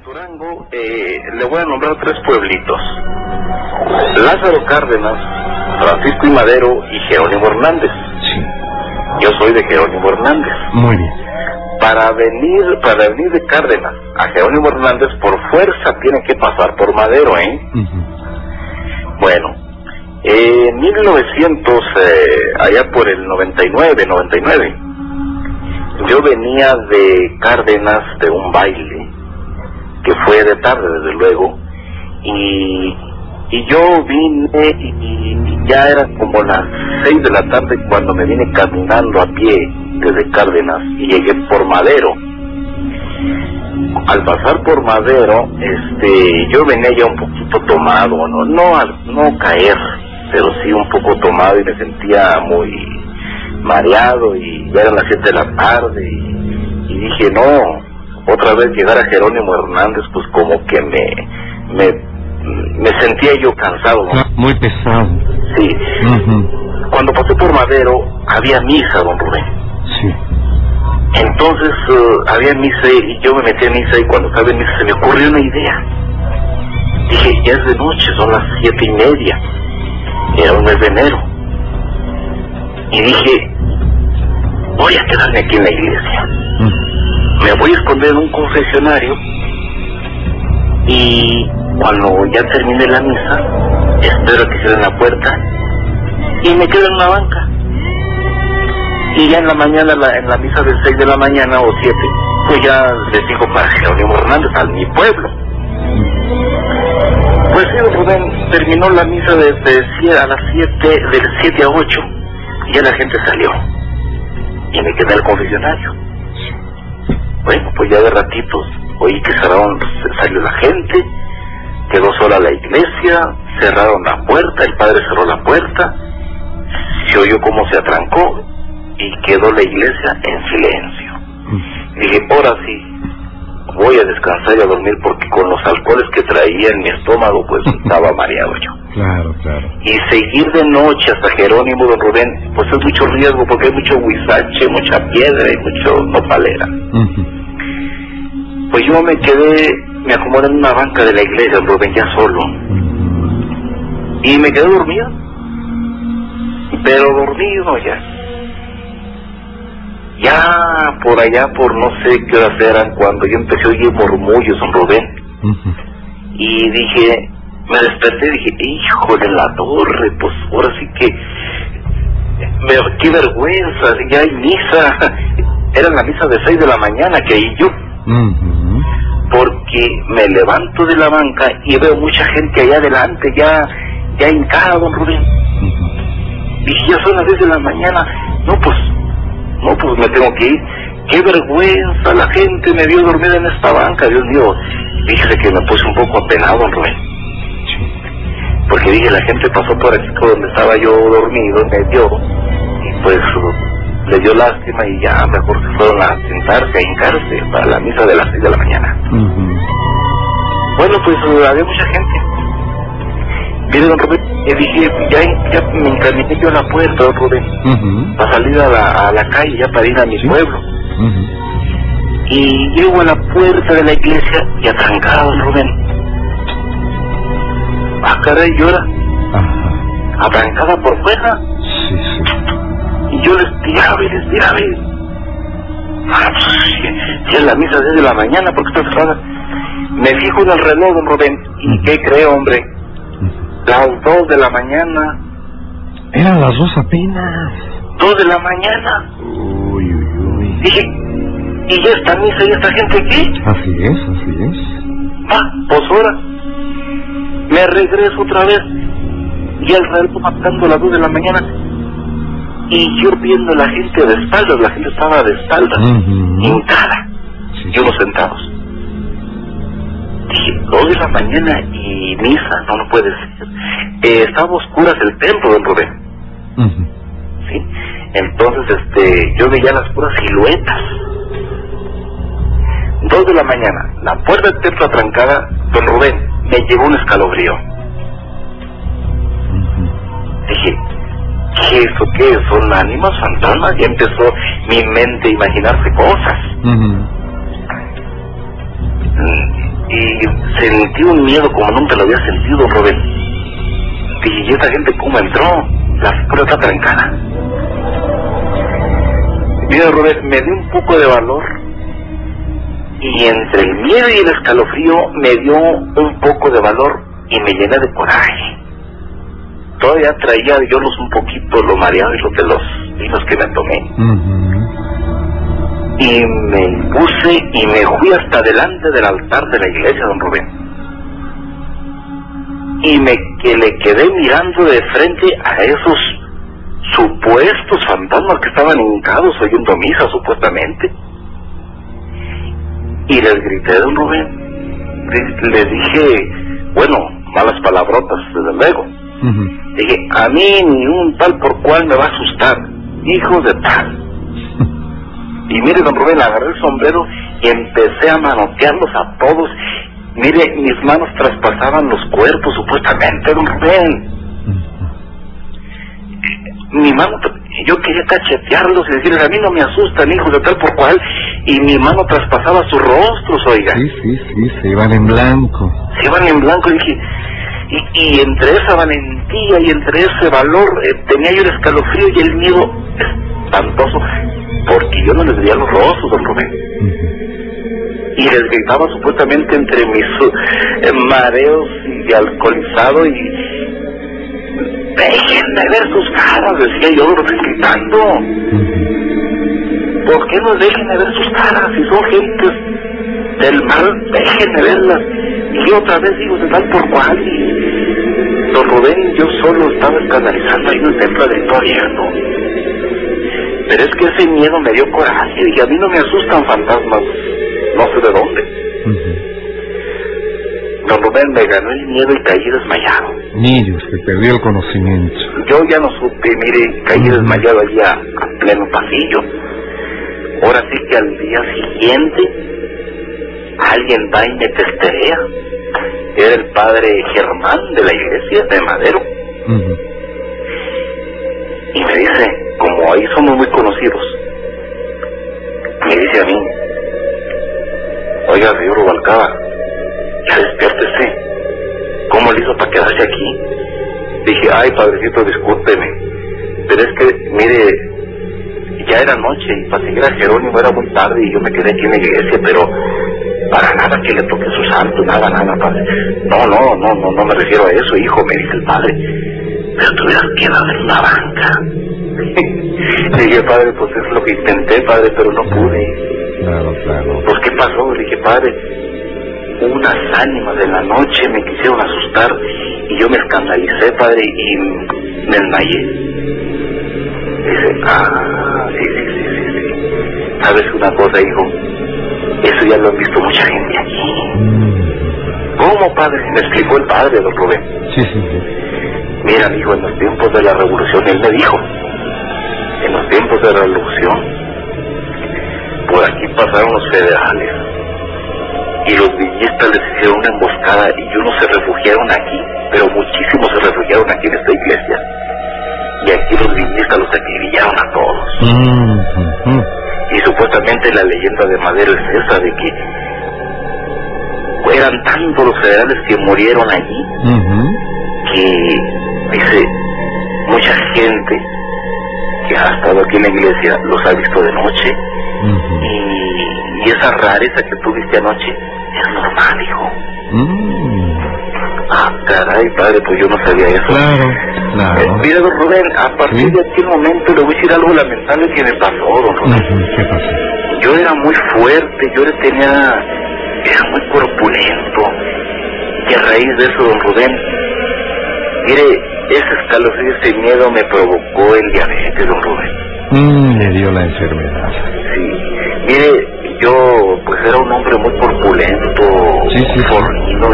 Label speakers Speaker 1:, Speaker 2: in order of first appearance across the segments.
Speaker 1: Durango, le voy a nombrar 3 pueblitos: Lázaro Cárdenas, Francisco y Madero y Jerónimo Hernández.
Speaker 2: Sí.
Speaker 1: Yo soy de Jerónimo Hernández.
Speaker 2: Muy bien.
Speaker 1: Para venir de Cárdenas a Jerónimo Hernández, por fuerza tiene que pasar por Madero, ¿eh? Bueno, en 1900, allá por el 99, yo venía de Cárdenas de un baile, que fue de tarde, desde luego, y yo vine y ya era como las 6 de la tarde cuando me vine caminando a pie desde Cárdenas y llegué por Madero. Al pasar por Madero, yo venía ya un poquito tomado, no caer, pero sí un poco tomado, y me sentía muy mareado, y ya eran las 7 de la tarde, y dije, no, otra vez llegar a Jerónimo Hernández, pues como que me sentía yo cansado, ¿no?
Speaker 2: Muy pesado.
Speaker 1: Sí. Cuando pasé por Madero, había misa, don Rubén.
Speaker 2: Sí.
Speaker 1: Entonces, había misa, y yo me metí a misa, y cuando estaba en misa se me ocurrió una idea. Dije, ya es de noche, son las 7:30. Era un mes de enero. Y dije, voy a quedarme aquí en la iglesia. Me voy a esconder en un confesionario, y cuando ya termine la misa, espero que cierren la puerta y me quedo en una banca. Y ya en la mañana, en la misa de 6 de la mañana o 7, pues ya les digo para Jerónimo Hernández, a mi pueblo. Pues sí, don Rubén, terminó la misa desde a las 7, del 7 a 8, y ya la gente salió. Y me quedé al confesionario. Bueno, pues ya de ratitos oí que salió la gente, quedó sola la iglesia, cerraron la puerta, el padre cerró la puerta, se oyó cómo se atrancó y quedó la iglesia en silencio. Dije, ahora sí, voy a descansar y a dormir, porque con los alcoholes que traía en mi estómago, pues estaba mareado yo.
Speaker 2: Claro.
Speaker 1: Y seguir de noche hasta Jerónimo, don Rubén, pues es mucho riesgo, porque hay mucho huizache, mucha piedra y mucho nopalera. Pues yo me acomodé en una banca de la iglesia, don Rubén, ya solo. Y me quedé dormido. Pero dormido ya. Ya por allá, por no sé qué horas eran, cuando yo empecé a oír murmullos, don Rubén. Y dije, me desperté y dije, hijo de la torre, pues ahora sí que, qué vergüenza, ya hay misa. Era la misa de 6 de la mañana que oí yo. Porque me levanto de la banca y veo mucha gente allá adelante, ya hincada, don Rubén. Dije, ya son las 10 de la mañana, no, pues me tengo que ir. Qué vergüenza, la gente me vio dormida en esta banca, Dios mío. Fíjese que me puse un poco apenado, don Rubén. Porque dije, la gente pasó por aquí donde estaba yo dormido, me vio, y pues le dio lástima, y ya mejor se fueron a sentarse, a hincarse para la misa de las 6 de la mañana. Bueno, pues había mucha gente. Mire, don Rubén, dije, ya me encaminé yo a la puerta, don Rubén, para salir a la calle, ya para ir a mi pueblo. Y llego a la puerta de la iglesia y atrancado, don Rubén. Ah, caray, llora. Atrancada por fuera. Y yo les tiraba. Si es la misa desde la mañana, porque está cerrada. Me fijo en el reloj, don Rubén, y ¿qué cree, hombre? Las 2 de la mañana.
Speaker 2: Eran las 2 apenas.
Speaker 1: 2 de la mañana.
Speaker 2: Uy.
Speaker 1: Dije, ¿y ya esta misa y esta gente aquí?
Speaker 2: Así es.
Speaker 1: Pues ahora me regreso otra vez, y el reloj marcando las 2 de la mañana, y yo viendo la gente de espaldas. La gente estaba de espaldas, hincada, y unos sentados. Dije, 2 de la mañana y misa, no puede ser. Estaba a oscuras el templo, don Rubén. ¿Sí? Entonces, yo veía las puras siluetas. 2 de la mañana, la puerta del templo atrancada, don Rubén, me llegó un escalofrío. Dije, ¿qué es? ¿Son ánimas, fantasmas? Ya empezó mi mente a imaginarse cosas. y sentí un miedo como nunca lo había sentido, don Rubén. Dije, ¿y esta gente cómo entró? La puerta está trancada. Mira, Rubén, me dio un poco de valor, y entre el miedo y el escalofrío me dio un poco de valor y me llené de coraje. Todavía traía yo un poquito lo mareado y los de los vinos que me tomé. Y me puse y me fui hasta delante del altar de la iglesia, don Rubén. Y le quedé mirando de frente a esos supuestos fantasmas que estaban hincados oyendo misa, supuestamente. Y les grité, don Rubén. Les dije, bueno, malas palabrotas, desde luego. Dije, a mí ni un tal por cual me va a asustar, hijos de tal. Y mire, don Rubén, agarré el sombrero y empecé a manotearlos a todos. Mire, mis manos traspasaban los cuerpos, supuestamente, don Rubén. Mi mano, yo quería cachetearlos y decirles, a mí no me asustan, hijos de tal por cual. Y mi mano traspasaba sus rostros, oiga.
Speaker 2: Sí, se iban en blanco.
Speaker 1: Se iban en blanco, y dije... Y entre esa valentía y entre ese valor tenía yo el escalofrío y el miedo espantoso, porque yo no les veía los rostros, don Rubén. Y les gritaba supuestamente entre mis mareos y alcoholizado, y déjenme ver sus caras, decía yo, don Rubén, gritando. ¿Por qué no déjenme ver sus caras? Si son gentes del mal, déjenme verlas. Y otra vez digo, de tal por cual. Y don Rubén, yo solo estaba escandalizando ahí en el templo de Victoria, ¿no? Pero es que ese miedo me dio coraje. Y a mí no me asustan fantasmas, no sé de dónde. Don Rubén, me ganó el miedo y caí desmayado.
Speaker 2: Niños, que perdió el conocimiento.
Speaker 1: Yo ya no supe, mire, caí desmayado allí a pleno pasillo. Ahora sí que al día siguiente alguien va y me testerea. Era el padre Germán de la iglesia de Madero. Y me dice, como ahí somos muy conocidos, me dice a mí, oiga, señor Rubalcaba, ya despiértese. ¿Cómo le hizo para quedarse aquí? Dije, ay, padrecito, discúlpeme, pero es que, mire, ya era noche y para seguir a Jerónimo era muy tarde y yo me quedé aquí en la iglesia, pero para nada que le toque su santo, nada, padre. No me refiero a eso, hijo, me dice el padre. Pero tuvieras quedado en una banca. Le dije, padre, pues es lo que intenté, padre, pero no pude.
Speaker 2: Claro.
Speaker 1: Pues, ¿qué pasó? Le dije, padre, unas ánimas de la noche me quisieron asustar y yo me escandalicé, padre, y me desmayé. Dice, sí. ¿Sabes una cosa, hijo? Eso ya lo han visto mucha gente aquí. ¿Cómo, padre? Me explicó el padre, don Rubén.
Speaker 2: Sí.
Speaker 1: Mira, amigo, en los tiempos de la revolución, él me dijo, en los tiempos de la revolución, por aquí pasaron los federales, y los villistas les hicieron una emboscada, y unos se refugiaron aquí, pero muchísimos se refugiaron aquí en esta iglesia, y aquí los villistas los acribillaron a todos. Y supuestamente la leyenda de Madero es esa, de que eran tantos los federales que murieron allí, que, dice, mucha gente que ha estado aquí en la iglesia los ha visto de noche, y esa rareza que tú viste anoche es normal, hijo. Ah, caray, padre, pues yo no sabía eso.
Speaker 2: Claro.
Speaker 1: Mira, don Rubén, a partir de aquel momento le voy a decir algo lamentable que me pasó, don Rubén.
Speaker 2: ¿Qué pasó?
Speaker 1: Yo era muy fuerte, era muy corpulento, y a raíz de eso, don Rubén, mire, ese escalofrío, ese miedo me provocó el diabetes, don Rubén.
Speaker 2: Le dio la enfermedad.
Speaker 1: Sí, mire, yo pues era un hombre muy corpulento, fornido,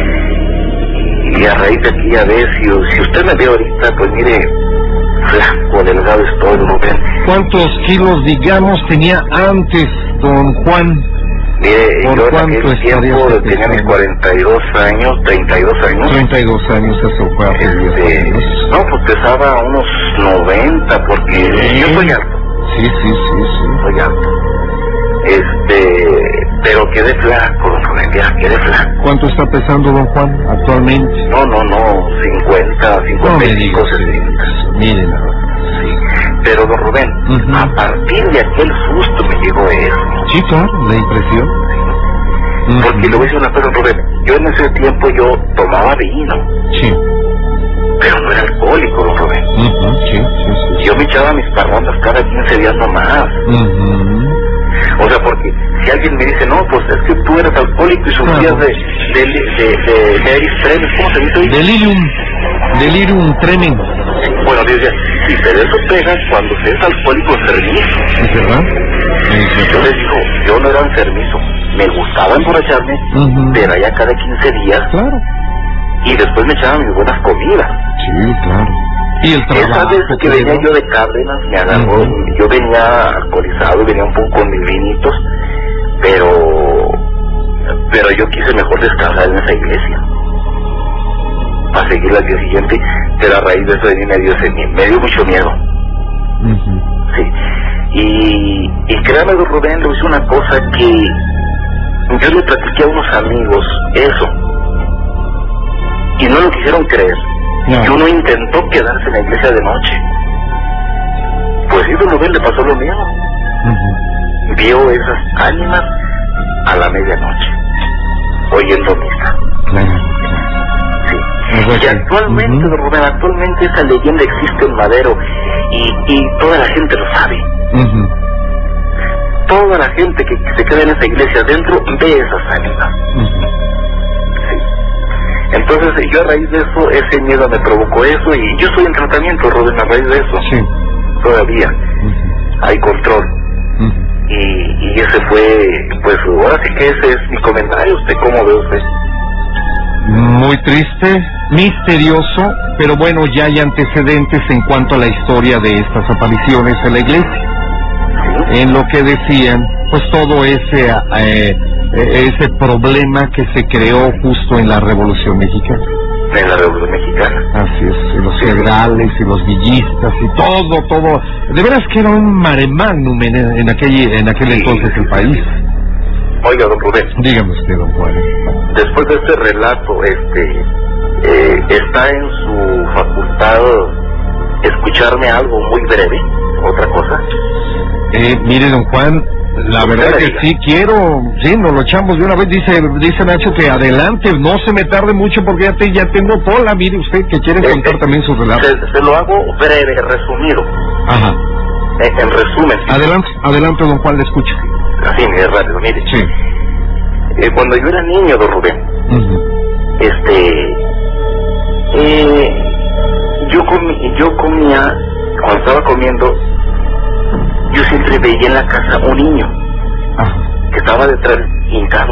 Speaker 1: y a raíz de aquella vez, si usted me ve ahorita, pues mire, flaco, delgado estoy, don Rubén.
Speaker 2: ¿Cuántos kilos, digamos, tenía antes, don Juan?
Speaker 1: Mire, yo en aquel tiempo tenía mis 42 años, 32 años.
Speaker 2: 32 años, eso fue hace 10 años.
Speaker 1: No, pues pesaba unos 90, porque yo soy alto.
Speaker 2: Sí.
Speaker 1: Soy alto. Pero quedé flaco, don Rubén, vieja que de flaco.
Speaker 2: ¿Cuánto está pesando don Juan actualmente?
Speaker 1: No, 50, 55, 60.
Speaker 2: Miren nada.
Speaker 1: Sí, pero don Rubén, a partir de aquel susto me llegó eso.
Speaker 2: Sí, claro, la impresión.
Speaker 1: Porque le voy a decir una cosa, don Rubén, yo en ese tiempo yo tomaba vino.
Speaker 2: Sí.
Speaker 1: Pero no era alcohólico, don Rubén.
Speaker 2: Sí.
Speaker 1: Yo me echaba mis parrandas cada 15 días nomás. O sea, porque si alguien me dice, no, pues es que tú eres alcohólico y sufrías de tremens, ¿cómo se dice hoy?
Speaker 2: Delirium tremens.
Speaker 1: Bueno, yo decía, sí, pero eso pega cuando se es alcohólico enfermizo.
Speaker 2: ¿Es verdad?
Speaker 1: Yo les digo, yo no era enfermizo, me gustaba emborracharme, pero allá cada 15 días.
Speaker 2: Claro.
Speaker 1: Y después me echaban mis buenas comidas.
Speaker 2: Sí, claro. Y el trabajo.
Speaker 1: Esa vez que venía yo de Cárdenas, me agarró, yo venía alcoholizado, venía un poco con mis vinitos, pero yo quise mejor descansar en esa iglesia para seguir al día siguiente, pero a raíz de eso de mí me dio mucho miedo. Sí. Y créame, don Rubén, le hice una cosa que yo le platiqué a unos amigos, eso, y no lo quisieron creer. Y uno intentó quedarse en la iglesia de noche. Pues sí, don Rubén, le pasó lo mismo. Vio esas ánimas a la medianoche, oyendo misa. Sí. Y actualmente, don Rubén, actualmente esa leyenda existe en Madero y toda la gente lo sabe. Toda la gente que se queda en esa iglesia adentro ve esas ánimas. Entonces yo a raíz de eso, ese miedo me provocó eso y yo estoy en tratamiento, Rubén, a raíz de eso.
Speaker 2: Sí.
Speaker 1: Todavía hay control. Y ese fue, pues ahora sí que ese es mi comentario. ¿Usted cómo ve usted?
Speaker 2: Muy triste, misterioso, pero bueno, ya hay antecedentes en cuanto a la historia de estas apariciones en la iglesia. En lo que decían, pues todo ese problema que se creó justo en la Revolución Mexicana.
Speaker 1: En la Revolución Mexicana.
Speaker 2: Así es, y los federales y los villistas y todo. De veras que era un mare magnum en aquel entonces el país.
Speaker 1: Oiga, don Rubén.
Speaker 2: Dígame usted, don Juan.
Speaker 1: Después de este relato, ¿está en su facultad escucharme algo muy breve? ¿Otra cosa?
Speaker 2: Mire, don Juan, la verdad que sí quiero, sí, nos lo echamos de una vez. Dice Nacho que adelante, no se me tarde mucho porque ya tengo cola. Mire usted que quiere contar también su relato.
Speaker 1: Se lo hago breve, resumido.
Speaker 2: Ajá.
Speaker 1: En resumen.
Speaker 2: Adelante, don Juan, le escucho.
Speaker 1: Así, mire, rápido, mire.
Speaker 2: Sí.
Speaker 1: Cuando yo era niño, don Rubén, yo comía, cuando estaba comiendo, yo siempre veía en la casa un niño que estaba detrás, hincado.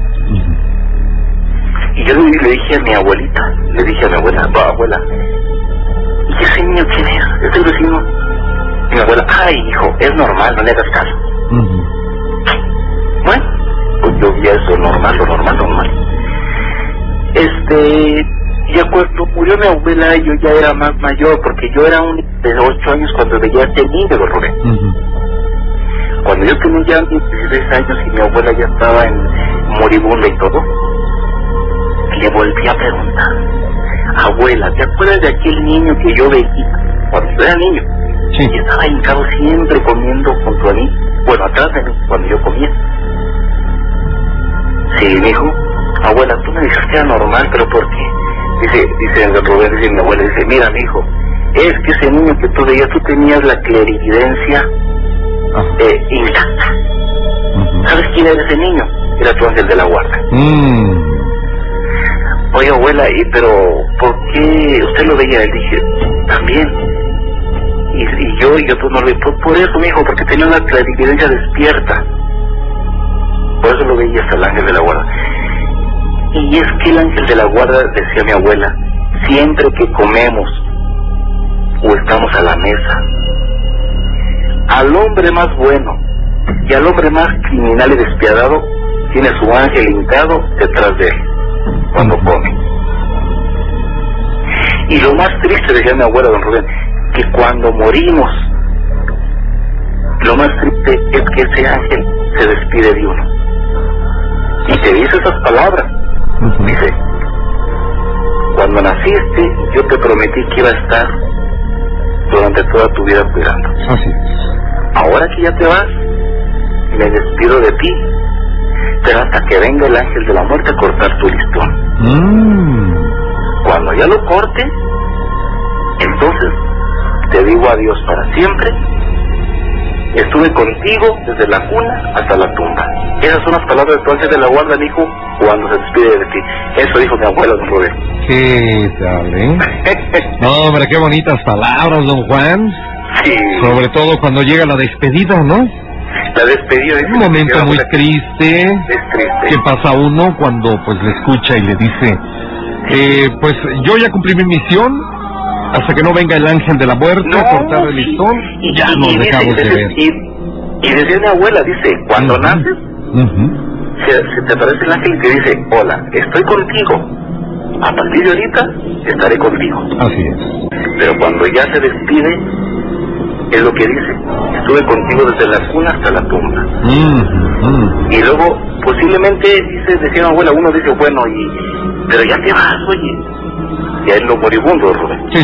Speaker 1: Y yo le dije a mi abuelita, abuela, ¿y ese niño quién es? ¿Es el vecino? Y mi abuela, ay, hijo, es normal, no le hagas caso. Bueno, pues yo vi eso, lo normal. Ya cuando murió mi abuela, yo ya era más mayor, porque yo era un de 8 años cuando veía a este niño, don Rubén. Cuando yo tenía ya 16 años y mi abuela ya estaba en moribunda y todo, le volví a preguntar, abuela, ¿te acuerdas de aquel niño que yo veía cuando yo era niño?
Speaker 2: Sí.
Speaker 1: Y estaba hincado siempre comiendo junto a mí, bueno, atrás de mí, cuando yo comía. Sí, me dijo, abuela, tú me dijiste que era normal, pero ¿por qué? Dice el Rubén, dice mi abuela, dice, mira, mijo, es que ese niño que tú veías, tú tenías la clarividencia intacta. ¿Sabes quién era ese niño? Era tu ángel de la guarda. Oye, abuela, pero ¿por qué usted lo veía? Él dije, también. Y yo tú no lo veía. Por eso, mijo, porque tenía una clarividencia despierta. Por eso lo veías al ángel de la guarda. Y es que el ángel de la guarda, decía mi abuela, siempre que comemos o estamos a la mesa, al hombre más bueno y al hombre más criminal y despiadado tiene su ángel hincado detrás de él cuando come. Y lo más triste, decía mi abuela, don Rubén, que cuando morimos, lo más triste es que ese ángel se despide de uno y te dice esas palabras. Dice, cuando naciste, yo te prometí que iba a estar durante toda tu vida cuidando.
Speaker 2: Así es.
Speaker 1: Ahora que ya te vas, me despido de ti, pero hasta que venga el ángel de la muerte a cortar tu listón. Cuando ya lo corte, entonces te digo adiós para siempre. Estuve contigo desde la cuna hasta la tumba. Esas son las palabras de tu ángel de la guarda, mi hijo, cuando se despide de ti. Eso dijo mi abuela, don Rubén.
Speaker 2: ¿Qué tal, No, hombre, qué bonitas palabras, don Juan.
Speaker 1: Sí.
Speaker 2: Sobre todo cuando llega la despedida, ¿no?
Speaker 1: La despedida.
Speaker 2: Un momento muy triste.
Speaker 1: Es triste.
Speaker 2: ¿Qué pasa uno cuando pues le escucha y le dice, pues yo ya cumplí mi misión, hasta que no venga el ángel de la muerte a cortar el listón, ya nos dejamos de ver.
Speaker 1: Y decía mi abuela, dice, cuando naces, se te aparece el ángel y te dice, hola, estoy contigo. A partir de ahorita estaré contigo.
Speaker 2: Así es.
Speaker 1: Pero cuando ya se despide, es lo que dice, estuve contigo desde la cuna hasta la tumba. Y luego, posiblemente, decía mi abuela, uno dice, bueno, pero ya te vas, oye. Ya es lo moribundo, Rubén.
Speaker 2: Sí.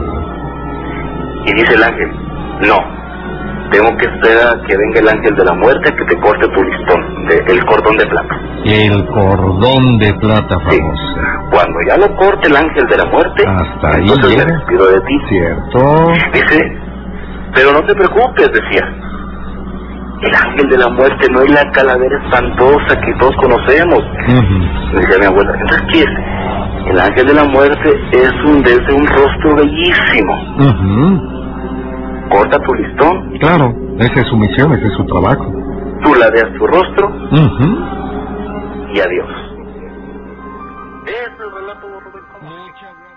Speaker 1: Y dice el ángel, no, tengo que esperar a que venga el ángel de la muerte a que te corte tu listón, el cordón de plata.
Speaker 2: El cordón de plata famoso.
Speaker 1: Sí. Cuando ya lo corte el ángel de la muerte,
Speaker 2: hasta ahí
Speaker 1: entonces me despido de ti.
Speaker 2: Cierto.
Speaker 1: Dice, pero no te preocupes, decía. El ángel de la muerte no es la calavera espantosa que todos conocemos. Decía mi abuela, entonces ¿qué es? El ángel de la muerte es desde un rostro bellísimo. Corta tu listón.
Speaker 2: Claro, esa es su misión, ese es su trabajo.
Speaker 1: Tú ladeas tu rostro y adiós. Ese es el relato de Rubén.
Speaker 2: Muchas gracias.